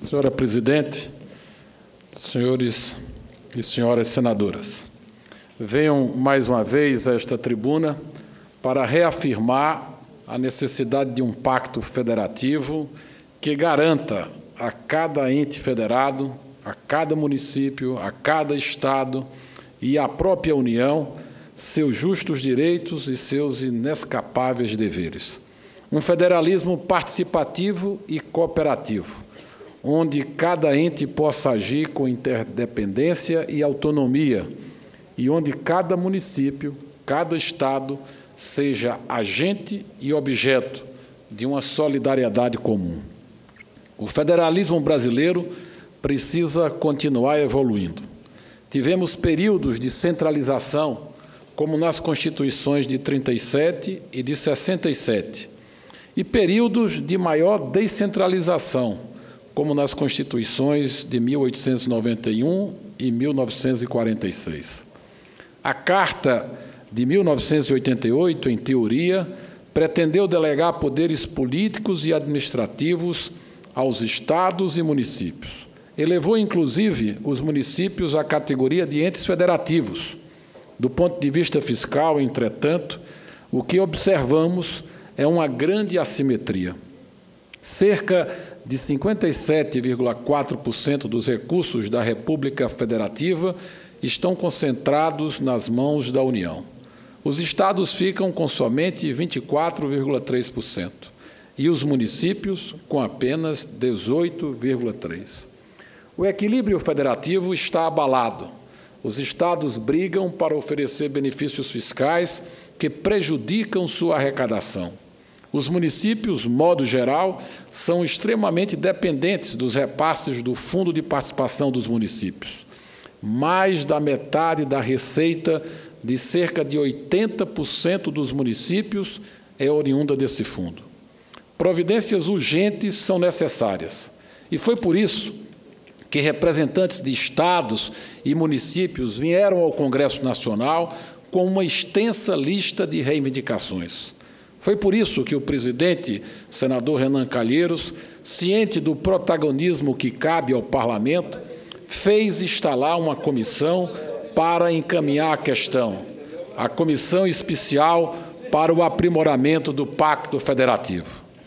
Senhora Presidente, senhores e senhoras senadoras, venham mais uma vez a esta tribuna para reafirmar a necessidade de um pacto federativo que garanta a cada ente federado, a cada município, a cada estado e à própria União seus justos direitos e seus inescapáveis deveres. Um federalismo participativo e cooperativo, onde cada ente possa agir com interdependência e autonomia e onde cada município, cada estado, seja agente e objeto de uma solidariedade comum. O federalismo brasileiro precisa continuar evoluindo. Tivemos períodos de centralização, como nas Constituições de 37 e de 67, e períodos de maior descentralização, como nas Constituições de 1891 e 1946. A Carta de 1988, em teoria, pretendeu delegar poderes políticos e administrativos aos estados e municípios. Elevou, inclusive, os municípios à categoria de entes federativos. Do ponto de vista fiscal, entretanto, o que observamos é uma grande assimetria. Cerca de 57,4% dos recursos da República Federativa estão concentrados nas mãos da União. Os estados ficam com somente 24,3% e os municípios com apenas 18,3%. O equilíbrio federativo está abalado. Os estados brigam para oferecer benefícios fiscais que prejudicam sua arrecadação. Os municípios, modo geral, são extremamente dependentes dos repasses do Fundo de Participação dos Municípios. Mais da metade da receita de cerca de 80% dos municípios é oriunda desse fundo. Providências urgentes são necessárias. E foi por isso que representantes de estados e municípios vieram ao Congresso Nacional com uma extensa lista de reivindicações. Foi por isso que o presidente, senador Renan Calheiros, ciente do protagonismo que cabe ao Parlamento, fez instalar uma comissão para encaminhar a questão, a Comissão Especial para o Aprimoramento do Pacto Federativo.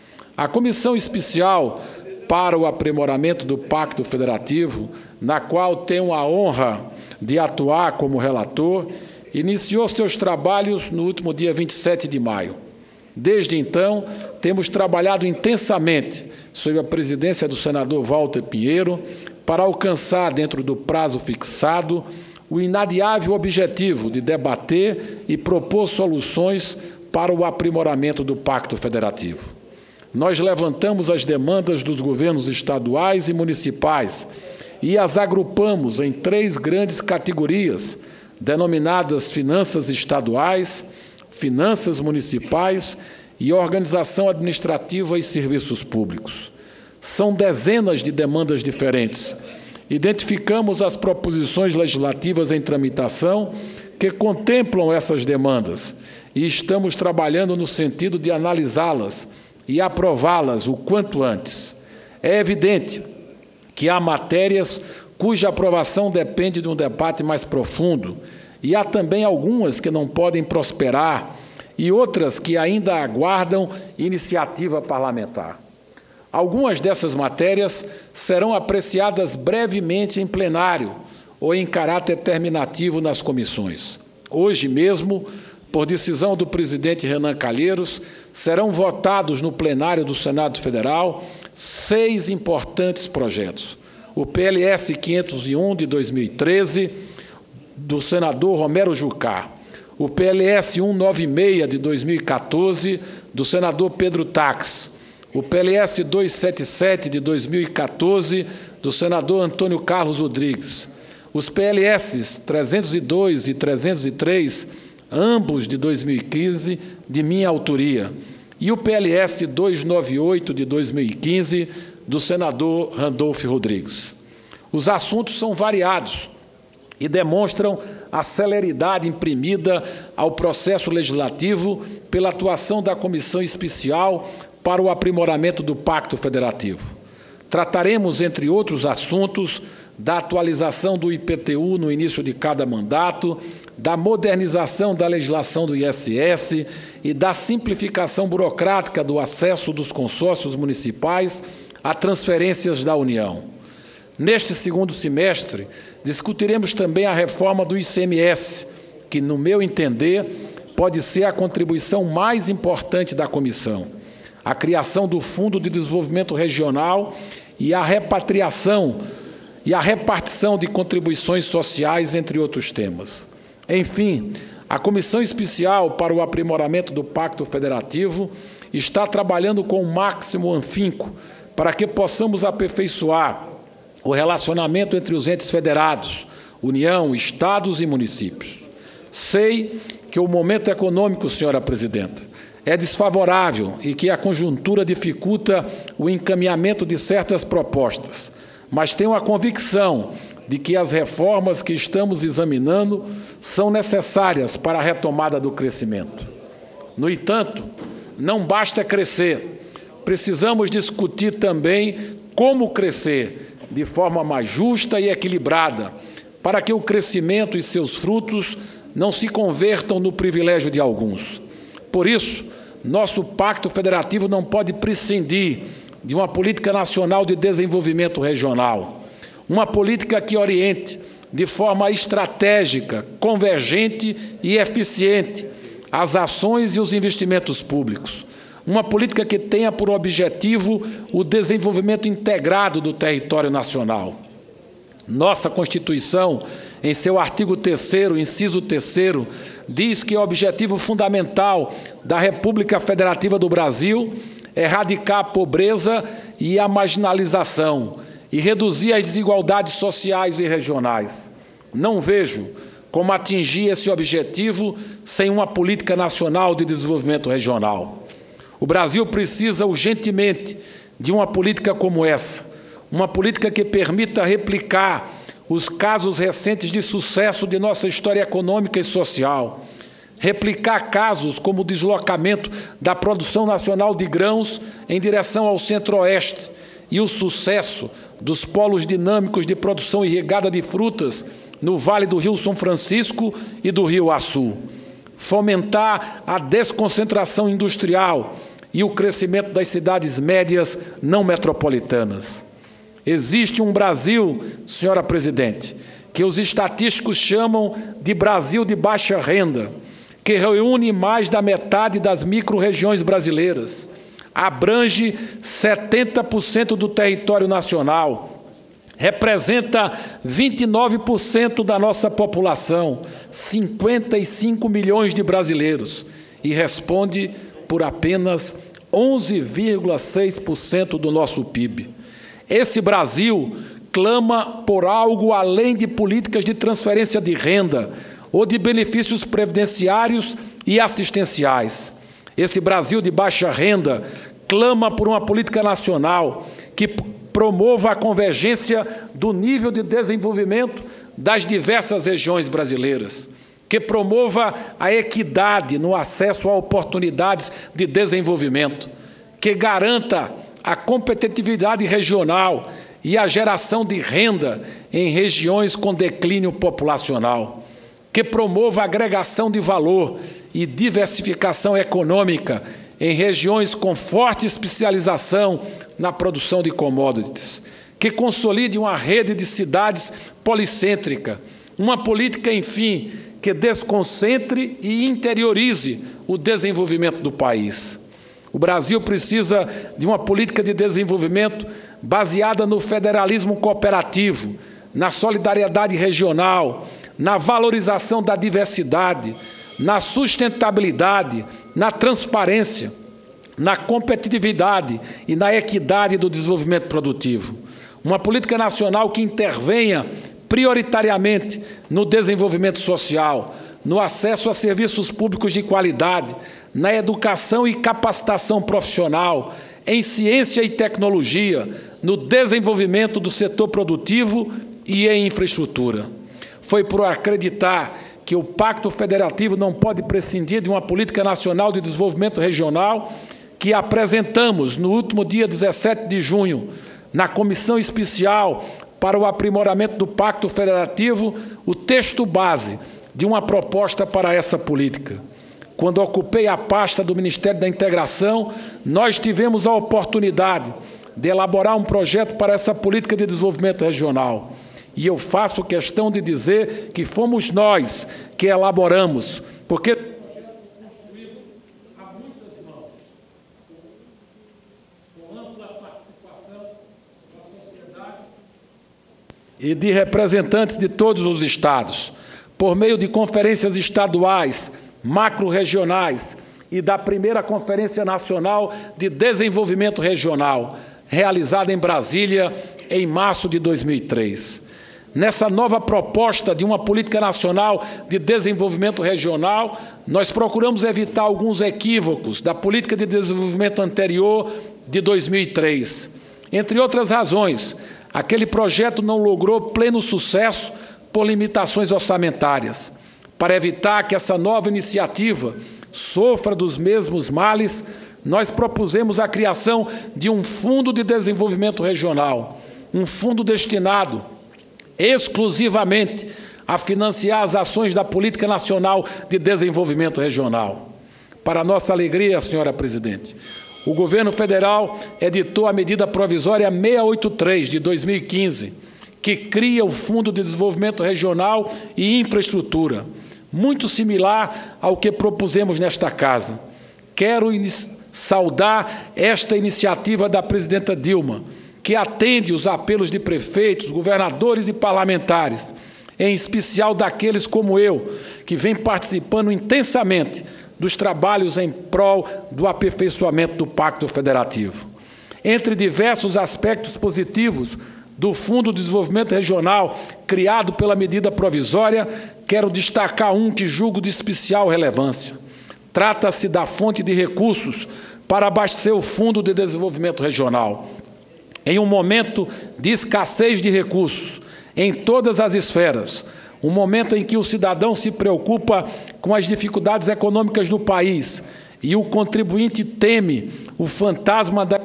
A Comissão Especial para o Aprimoramento do Pacto Federativo, na qual tenho a honra de atuar como relator, iniciou seus trabalhos no último dia 27 de maio. Desde então, temos trabalhado intensamente, sob a presidência do senador Walter Pinheiro, para alcançar, dentro do prazo fixado, o inadiável objetivo de debater e propor soluções para o aprimoramento do Pacto Federativo. Nós levantamos as demandas dos governos estaduais e municipais e as agrupamos em 3 grandes categorias, denominadas finanças estaduais, finanças municipais e organização administrativa e serviços públicos. São dezenas de demandas diferentes. Identificamos as proposições legislativas em tramitação que contemplam essas demandas e estamos trabalhando no sentido de analisá-las e aprová-las o quanto antes. É evidente que há matérias cuja aprovação depende de um debate mais profundo e há também algumas que não podem prosperar e outras que ainda aguardam iniciativa parlamentar. Algumas dessas matérias serão apreciadas brevemente em plenário ou em caráter terminativo nas comissões. Hoje mesmo, por decisão do presidente Renan Calheiros, serão votados no plenário do Senado Federal 6 importantes projetos. O PLS 501 de 2013, do senador Romero Jucá, o PLS 196 de 2014, do senador Pedro Tax, o PLS 277 de 2014, do senador Antônio Carlos Rodrigues, os PLS 302 e 303, ambos de 2015, de minha autoria, e o PLS 298 de 2015, do senador Randolfo Rodrigues. Os assuntos são variados e demonstram a celeridade imprimida ao processo legislativo pela atuação da Comissão Especial para o Aprimoramento do Pacto Federativo. trataremos, entre outros assuntos, da atualização do IPTU no início de cada mandato, da modernização da legislação do ISS e da simplificação burocrática do acesso dos consórcios municipais a transferências da União. Neste segundo semestre, discutiremos também a reforma do ICMS, que, no meu entender, pode ser a contribuição mais importante da comissão, a criação do Fundo de Desenvolvimento Regional e a repatriação e a repartição de contribuições sociais, entre outros temas. Enfim, a Comissão Especial para o Aprimoramento do Pacto Federativo está trabalhando com o máximo afinco para que possamos aperfeiçoar o relacionamento entre os entes federados, União, Estados e municípios. Sei que o momento econômico, senhora presidenta, é desfavorável e que a conjuntura dificulta o encaminhamento de certas propostas, mas tenho a convicção de que as reformas que estamos examinando são necessárias para a retomada do crescimento. No entanto, não basta crescer, precisamos discutir também como crescer de forma mais justa e equilibrada, para que o crescimento e seus frutos não se convertam no privilégio de alguns. Por isso, nosso Pacto Federativo não pode prescindir de uma política nacional de desenvolvimento regional, uma política que oriente de forma estratégica, convergente e eficiente as ações e os investimentos públicos, uma política que tenha por objetivo o desenvolvimento integrado do território nacional. Nossa Constituição, em seu artigo 3º, inciso 3º, diz que o objetivo fundamental da República Federativa do Brasil é erradicar a pobreza e a marginalização e reduzir as desigualdades sociais e regionais. Não vejo como atingir esse objetivo sem uma política nacional de desenvolvimento regional. O Brasil precisa urgentemente de uma política como essa, uma política que permita replicar os casos recentes de sucesso de nossa história econômica e social, replicar casos como o deslocamento da produção nacional de grãos em direção ao centro-oeste e o sucesso dos polos dinâmicos de produção irrigada de frutas no Vale do Rio São Francisco e do Rio Açu, fomentar a desconcentração industrial e o crescimento das cidades médias não metropolitanas. Existe um Brasil, senhora presidente, que os estatísticos chamam de Brasil de baixa renda, que reúne mais da metade das micro-regiões brasileiras, abrange 70% do território nacional, representa 29% da nossa população, 55 milhões de brasileiros, e responde por apenas 11,6% do nosso PIB. Esse Brasil clama por algo além de políticas de transferência de renda ou de benefícios previdenciários e assistenciais. Esse Brasil de baixa renda clama por uma política nacional que promova a convergência do nível de desenvolvimento das diversas regiões brasileiras, que promova a equidade no acesso a oportunidades de desenvolvimento, que garanta a competitividade regional e a geração de renda em regiões com declínio populacional, que promova a agregação de valor e diversificação econômica em regiões com forte especialização na produção de commodities, que consolide uma rede de cidades policêntrica, uma política, enfim, que desconcentre e interiorize o desenvolvimento do país. O Brasil precisa de uma política de desenvolvimento baseada no federalismo cooperativo, na solidariedade regional, na valorização da diversidade, na sustentabilidade, na transparência, na competitividade e na equidade do desenvolvimento produtivo. Uma política nacional que intervenha prioritariamente no desenvolvimento social, no acesso a serviços públicos de qualidade, na educação e capacitação profissional, em ciência e tecnologia, no desenvolvimento do setor produtivo e em infraestrutura. Foi por acreditar que o Pacto Federativo não pode prescindir de uma política nacional de desenvolvimento regional que apresentamos, no último dia 17 de junho, na Comissão Especial para o Aprimoramento do Pacto Federativo, o texto base de uma proposta para essa política. Quando ocupei a pasta do Ministério da Integração, nós tivemos a oportunidade de elaborar um projeto para essa política de desenvolvimento regional. E eu faço questão de dizer que fomos nós que elaboramos, porque há muitas mãos, com ampla participação da sociedade e de representantes de todos os estados, por meio de conferências estaduais, macro-regionais e da primeira Conferência Nacional de Desenvolvimento Regional, realizada em Brasília em março de 2003. Nessa nova proposta de uma política nacional de desenvolvimento regional, nós procuramos evitar alguns equívocos da política de desenvolvimento anterior de 2003. Entre outras razões, aquele projeto não logrou pleno sucesso por limitações orçamentárias. Para evitar que essa nova iniciativa sofra dos mesmos males, nós propusemos a criação de um Fundo de Desenvolvimento Regional, um fundo destinado exclusivamente a financiar as ações da Política Nacional de Desenvolvimento Regional. Para nossa alegria, senhora presidente, o governo federal editou a medida provisória 683 de 2015, que cria o Fundo de Desenvolvimento Regional e Infraestrutura, muito similar ao que propusemos nesta casa. Quero saudar esta iniciativa da presidenta Dilma, que atende os apelos de prefeitos, governadores e parlamentares, em especial daqueles como eu, que vem participando intensamente dos trabalhos em prol do aperfeiçoamento do Pacto Federativo. Entre diversos aspectos positivos do Fundo de Desenvolvimento Regional, criado pela medida provisória, quero destacar um que julgo de especial relevância. Trata-se da fonte de recursos para abastecer o Fundo de Desenvolvimento Regional. Em um momento de escassez de recursos, em todas as esferas, um momento em que o cidadão se preocupa com as dificuldades econômicas do país e o contribuinte teme o fantasma da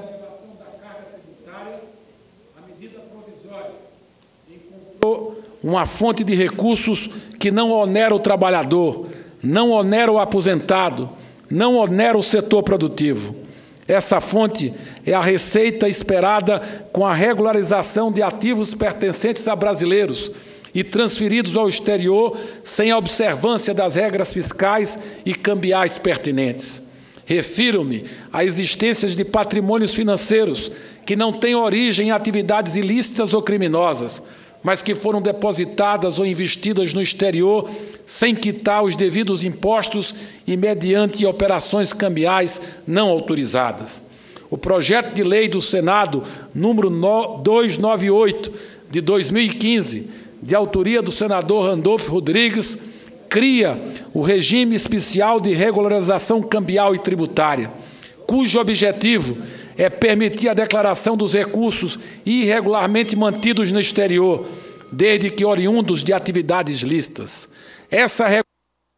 uma fonte de recursos que não onera o trabalhador, não onera o aposentado, não onera o setor produtivo. Essa fonte é a receita esperada com a regularização de ativos pertencentes a brasileiros e transferidos ao exterior sem a observância das regras fiscais e cambiais pertinentes. Refiro-me a existências de patrimônios financeiros que não têm origem em atividades ilícitas ou criminosas, mas que foram depositadas ou investidas no exterior sem quitar os devidos impostos e mediante operações cambiais não autorizadas. O projeto de lei do Senado, número 298, de 2015, de autoria do senador Randolfo Rodrigues, cria o regime especial de regularização cambial e tributária, cujo objetivo é permitir a declaração dos recursos irregularmente mantidos no exterior, desde que oriundos de atividades lícitas. Essa regulação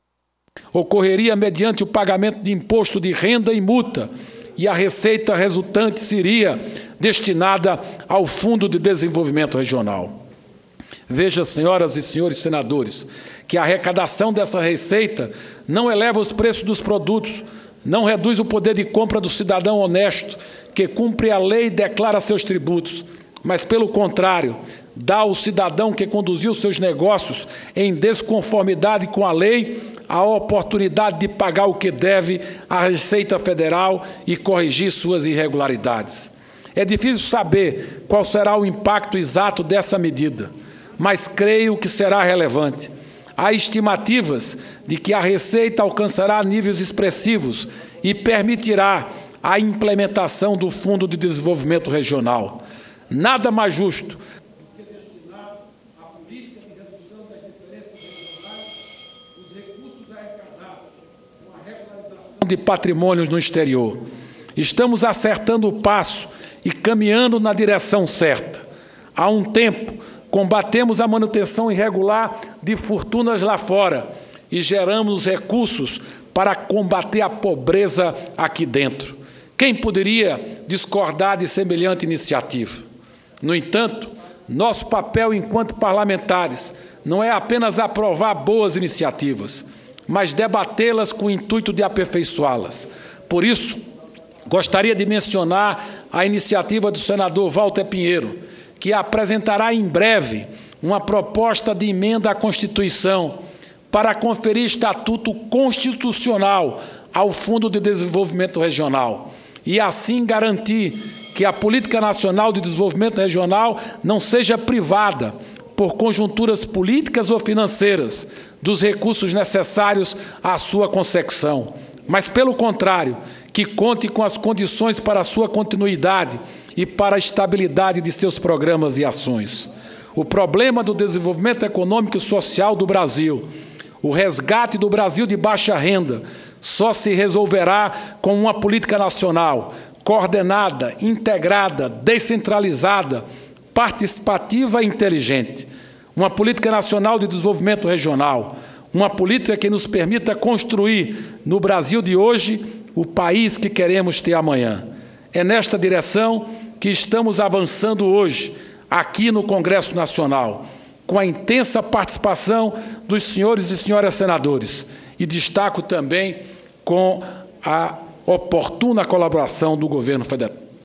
ocorreria mediante o pagamento de imposto de renda e multa, e a receita resultante seria destinada ao Fundo de Desenvolvimento Regional. Veja, senhoras e senhores senadores, que a arrecadação dessa receita não eleva os preços dos produtos, não reduz o poder de compra do cidadão honesto, que cumpre a lei e declara seus tributos, mas, pelo contrário, dá ao cidadão que conduziu seus negócios em desconformidade com a lei a oportunidade de pagar o que deve à Receita Federal e corrigir suas irregularidades. É difícil saber qual será o impacto exato dessa medida, mas creio que será relevante. Há estimativas de que a receita alcançará níveis expressivos e permitirá a implementação do Fundo de Desenvolvimento Regional. Nada mais justo do que destinar à política de redução das diferenças regionais os recursos arrecadados com a regularização de patrimônios no exterior. Estamos acertando o passo e caminhando na direção certa. Há um tempo, combatemos a manutenção irregular de fortunas lá fora e geramos recursos para combater a pobreza aqui dentro. Quem poderia discordar de semelhante iniciativa? No entanto, nosso papel enquanto parlamentares não é apenas aprovar boas iniciativas, mas debatê-las com o intuito de aperfeiçoá-las. Por isso, gostaria de mencionar a iniciativa do senador Walter Pinheiro, que apresentará em breve uma proposta de emenda à Constituição para conferir estatuto constitucional ao Fundo de Desenvolvimento Regional e, assim, garantir que a Política Nacional de Desenvolvimento Regional não seja privada por conjunturas políticas ou financeiras dos recursos necessários à sua consecução, mas, pelo contrário, que conte com as condições para a sua continuidade e para a estabilidade de seus programas e ações. O problema do desenvolvimento econômico e social do Brasil, o resgate do Brasil de baixa renda, só se resolverá com uma política nacional coordenada, integrada, descentralizada, participativa e inteligente. Uma política nacional de desenvolvimento regional, uma política que nos permita construir no Brasil de hoje o país que queremos ter amanhã. É nesta direção que estamos avançando hoje, aqui no Congresso Nacional, com a intensa participação dos senhores e senhoras senadores, e destaco também com a oportuna colaboração do governo federal.